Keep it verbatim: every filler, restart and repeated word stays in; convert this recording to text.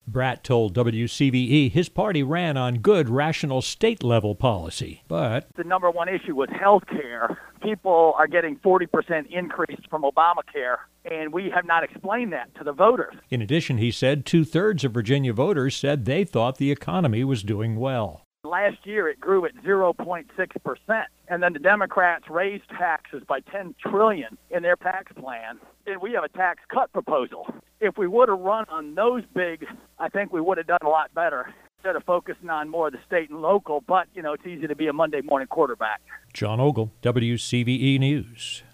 Bratt told W C V E his party ran on good, rational state-level policy, but the number one issue was health care. People are getting forty percent increase from Obamacare, and we have not explained that to the voters. In addition, he said two-thirds of Virginia voters said they thought the economy was doing well. Last year, it grew at zero point six percent, and then the Democrats raised taxes by ten trillion dollars in their tax plan, and we have a tax cut proposal. If we would have run on those big, I think we would have done a lot better instead of focusing on more of the state and local, but, you know, it's easy to be a Monday morning quarterback. John Ogle, W C V E News.